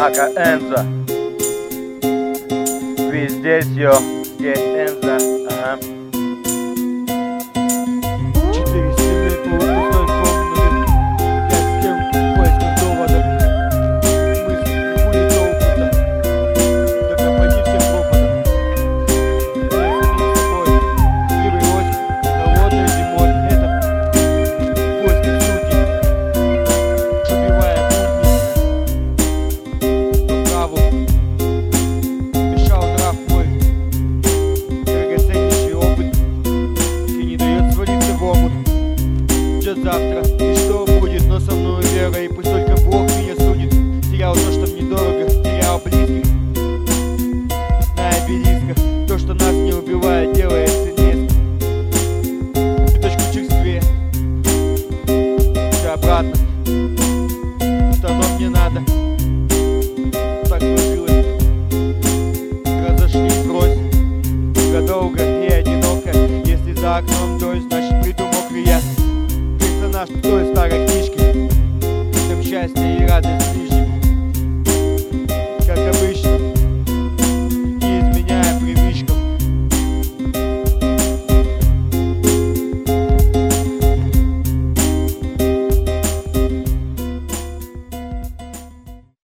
Ака Энзо. Вы здесь, здесь Энзо. Ага. 4 стены по пустой комнате, 5 стен поиском доводов, мысли хуета опыта, да пропади всем пропадом. Я самим собой, первый осень, холодной зимой, это в поисках сути, пробивая будни по праву, мешал нрав мой, драгоценнейший опыт, и не дает свалиться в омут. Что завтра и что будет, но со мной вера, и пусть только Бог меня судит. Терял то, что мне дорого, терял близких на обелисках. То, что нас не убивает, делает